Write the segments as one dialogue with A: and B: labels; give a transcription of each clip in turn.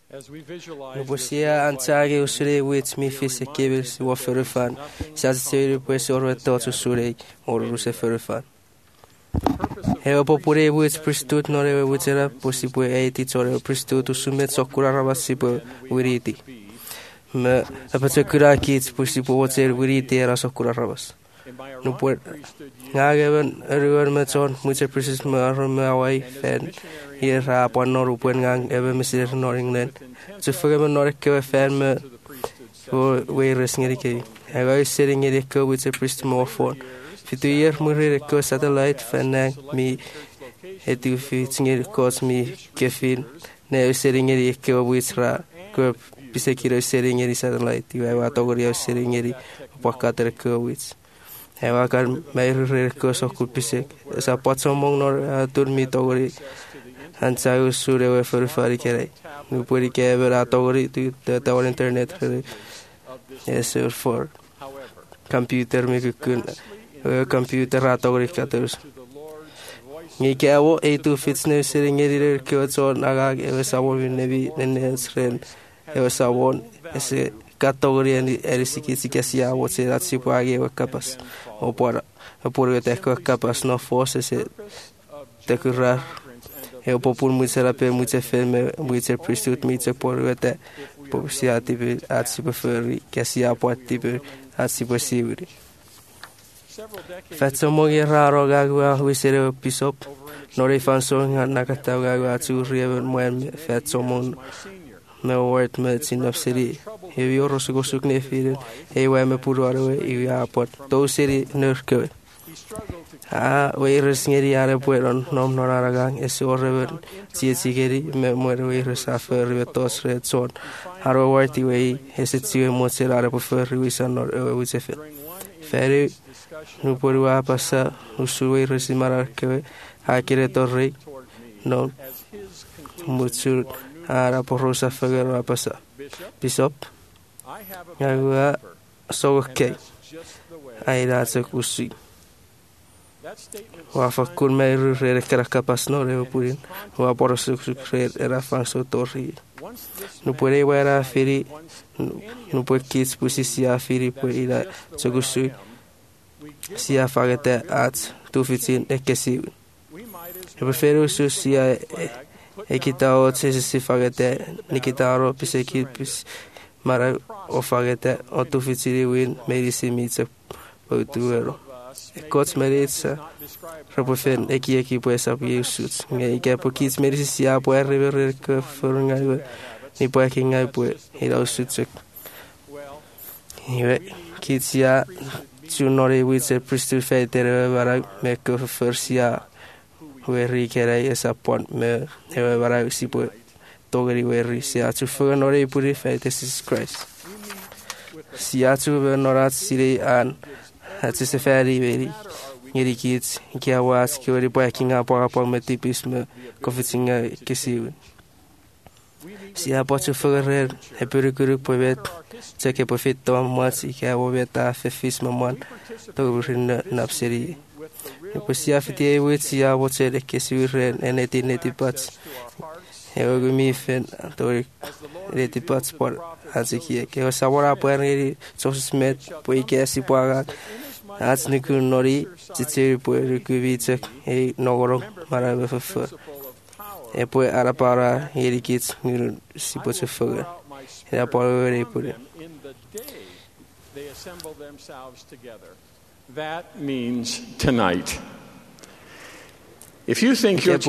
A: Nupusia antage usure with me fise kebels waferufan. Sasiri pues or to sure or ruseferufan. Heo popure with pristut nore witera possible 80 or pristut to summit sokura rabasipo wiriti. Me a particular kids possible water wiriti era sokura rabas. No puede. Ngageven everyone meton mucha precis away fan here upon no rupen gang ever Mr. Nor England. To forget not a fan me way resting it. I was sitting in a co with a priest more for 50 years. Murray satellite fan me at 2 feet near cost me caffeine. Now sitting in a co with ra curb Pisakiro sitting in a satellite. You have a togorio sitting in a pocket co with. Hewa kan mayre ko sokul pisek sa potsomong nor turmi togori hansa usure we fari kere nu puri ke vera togori tu ta internet yes for computer me kun computer togori katus ni ke avo e2 fitness sering eri ko son aga e sabo nebi nesren e sabo ese categoria era sikia você dá tipo água e capas ou por até que capas não fosse se te curar eu popul muito será pe muito filme muito prestut muito por até por se ativar a se prefere que se pode tipo a se possível fatto moglie raro gagua wisere pisop non rifanso na catauga gagua tu river moen fatto mon no word met in of city he yor so suk ne firen he wa me purwaro e ya pot to city nerke we resngeri are pueron nom noragang es orrever sigeri me muero we resafer vetos red son haro warti we hesetsi mo serare prefer wisan or we sefe feri no porwa passa usui resimara ke hakire torre no mutsur ara porrosa fagero passa Bishop Yagua so okay ai that's a kusi wa fakul me re capas no re purin wa por su era fanso torri no puede era firi no puede kids pusisia firi puede ir a segusu sia fagete at 215 e che si prefero su sia e kitao se fagete nikitaro piseki pis mara o fagete o 215 win medisi mitse potuero Coach merece repofen eki pues api suits ngai ke po kids merece sia po river ke forngai ni po ki ngai po ira suits ni kids ya junore with a priesthood fater bara me ko fersia we kere esa pon me bara si po togeri we sia tu fornore puri fates Christ sia tu norat sire an It's a very, very needy kids. Kia was cured working up or me typism, confessing a kissy. See a bottle for red, a pretty good poet, check a profit on once, Ika Weta, Fifism one, to in Napseri. You could see a 58 with Sia, what said a kissy red and 1880 pots. He will give me fin to 80 pots for as a key. He was a war up when so smith, Poikasi Paga. As Niku Nori, Titi Puericuvita, a Nogoro, Marabefa, a poe Arapara, Yerikits, Sipotifuga, and Apollo put it.
B: They assemble themselves together. That means tonight. If you think you're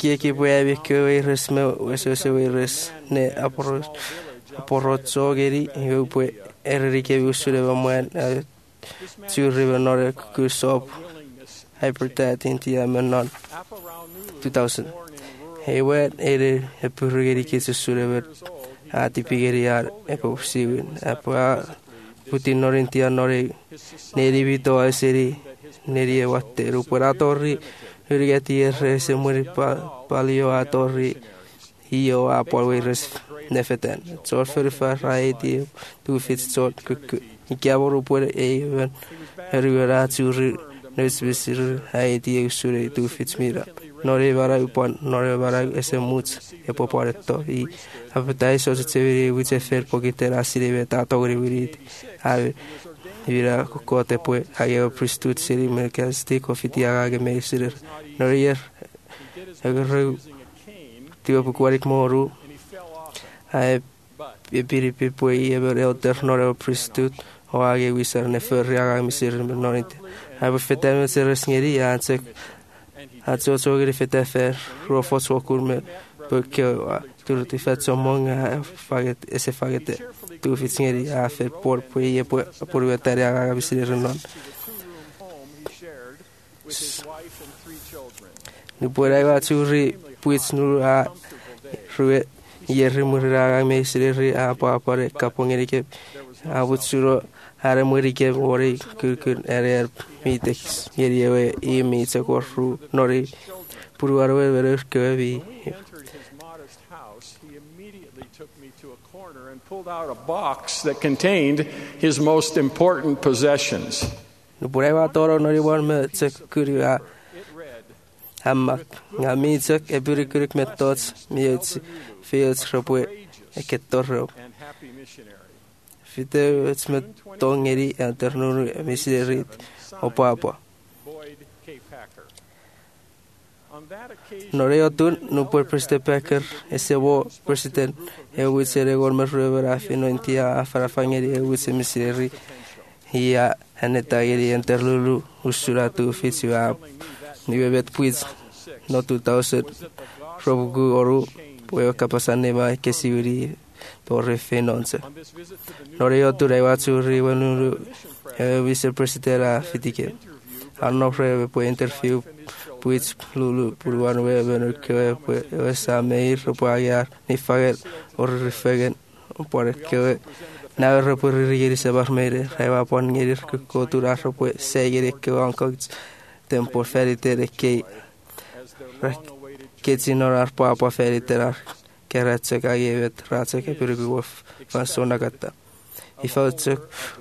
A: to river nor kusop hypertat in Tiamanon 2000. He went a purgatory kiss to at the Pigariar Eposivin, Apa Putin Norintia Nori, Nerivito a city, Neria what the Ruperatori, Urgati Resemuri Palio Atori, Hio Apolwis Nefetan, so for variety 2 feet short. Ikaboro puede even Rivera to Nesvisir Haiti Usure 2 feet mira. nore varau pon nore varau ese muts e poporetto I apetai so tseviri which fer pokitera sirive tatogri virit ave vira kote pue age priesthood siri merkasti kofitiaga ge meisir norier agar tio pukuarik moru ai biri pipui ever elder nore priesthood o age wisar ne ferriaga misir nonit ave fetem ser sneri ansek atso sogri fetefer rofos okurme porque tutti faccio monga faget ese fagete tu fitsngeri a fer por pui e por vetaria a visir non nu poraiva churi puits nu a rue yerri murira me sirri a pare kapongeri ke abutsuro are muri ke ori kur ere mitex yerie e mitse korru nori puruarwe verer ke vi
B: pulled out a box that contained his most important possessions.
A: Nu poraiva toro nori warme tsekuria hamma ngamitzak e burikurik metods miets fields robwe e ketorro fite etsmet tongeri alternur misirit opapa Noreotun nu por preste packer ese wo president e witsere gormer river afino intia afarafangeri e witse misiri ia anetageri interlulu usuratu fitua nivevet puiz no 2000 robugu oru pueo kapasane ma kesiviri torre fenonse Noreotu rewatsu riwanu vice president fitike anno preve po interview puits lulu puruan weber ke esa meir ropagar ni fager or refegen por que na reporri se barmeire reva pon ngerir ke kotura ropo segere ke anko tempo ferite ke sinor papa ferite ke ratse ka yevet ratse ke pirgu fasona gata ifalse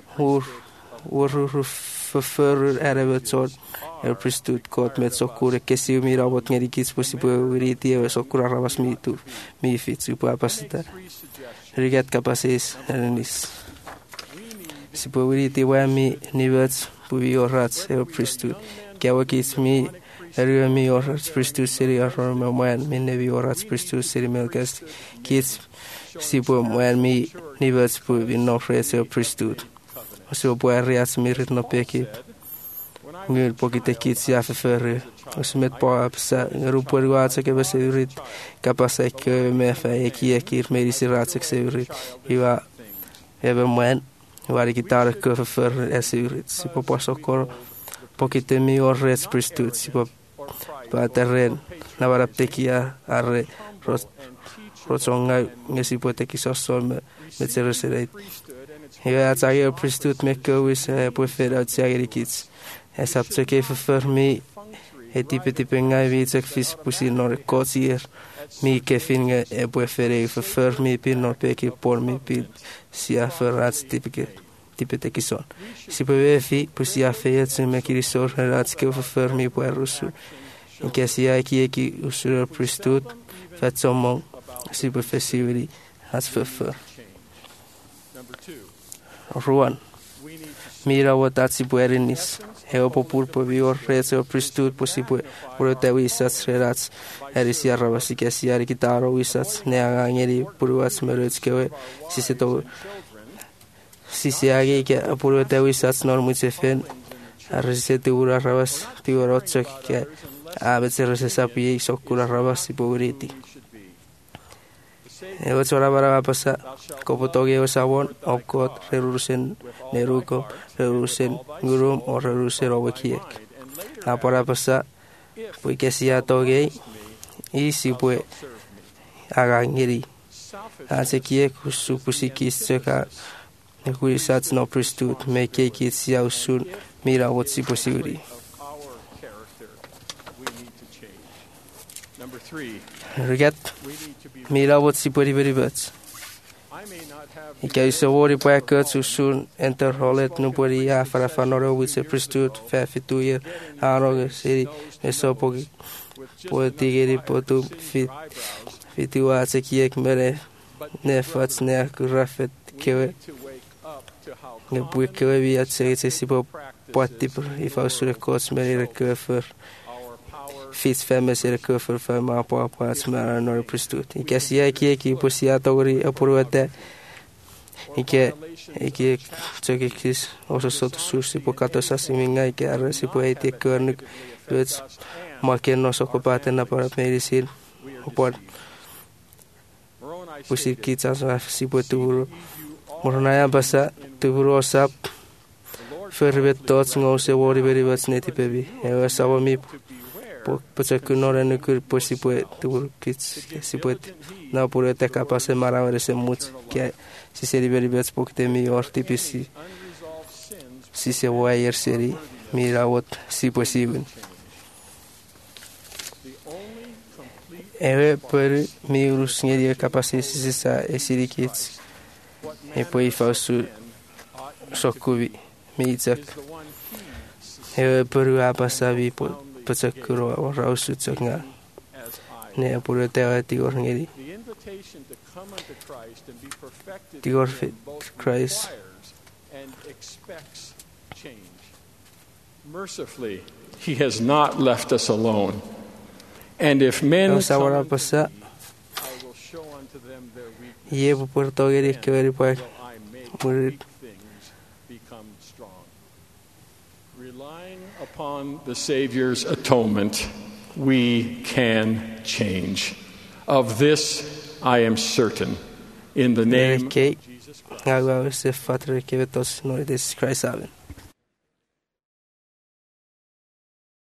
A: för erevetson priesthood kot met sokure kesi mi robot ngeri kits possible riti e sokura ravas mi tu mi fitsu pa pasita rigat capaces enis si po riti wa mi nivets puvi orats e priesthood ke wa kits mi eri mi orats priesthood seri aror man mi nevi orats priesthood seri melkast kits si po man mi nivets puvi no frese priesthood so può arrias mirit no peki ngel pokite kits ya fefer osmet po apsa rupo ruatse ke beserit kapasa ke me fa ekir me disiratse serit iwa ebe man wari gitar ke fefer eserit si po posokor pokite mi orres priesthood si po pa terren na varaptekia arre rotsonga ngesi po tekisosol me metsereseret Ja, saya priesthood mekko is preferat saya kits. Esapse ke for me tipe ngai vitsek fis pusi nor kotsier mi ke finge e prefere for me pin nor peki por mi pin sia ferrats tipe tekison. Si pove fi pusi a feiet me kirisor rats ke for me por rusu. In ke sia ki usur priesthood fatsomon si professivity has for Ruan. Mira watatsi puerinis. Heo popur povior rezo priesthood posibue prote wisats relats erisia ravasi ke siari kitaro wisats neanga ngeri puruats meretskewe si se age ke prote wisats normutsefen aresete ura ravas tiorotse ke abetser se sapi sokura ravasi poveriti Evetsora bara pasa kopotoge osawon opkot rerusen neruko rerusen gurum or rerusen owekiek. Apara pasa puikesia toge y si pue agangeri. Asekie kusupusikis seka nekuisats no priesthood me kekisia usun mira wotsi posiri. Rigat mira wotsi poribiribats. Ike isovori pakat usun enterholet nuporia farafanoro with a priesthood fafituyer aroge seri esopogi po tigeri po tu fitua se kiek mere ne fats ne grafet kewe ne bui kewe vi at se si po patti I fausure kots mere kefer fits femes er kefer fa ma po pats mera nor pristut I kasia kiek po sia tori apuruate Ike tsoke kis oso sotu susi po katosa siminga ike arresi po eiti környk lyöts maken osoko päätänä parat medisin opor pusi kitsansa sipo tuvuru mornaya basa tuvuru osap fervet tots ngose wori verivats netipevi ewa savami po patsakunore nykyr pusi po tuvuru kits sipoet na pure te kapase maravere se muts ke si seri verivats pokte mi ortipisi si se wire seri mirawot si posibun Ewe per mi urusngeria capacisi sa esirikits e poi fausu sokuvi miitsak ewe per apasavi po patsakuro rausu tsanga ne pure tewa tigorngeri tigor fit Christ
B: Mercifully, he has not left us alone. And if men come unto me, I will show unto them their weakness, till I make weak things become strong. Relying upon the Savior's atonement, we can change. Of this I am certain. In the name of Jesus Christ.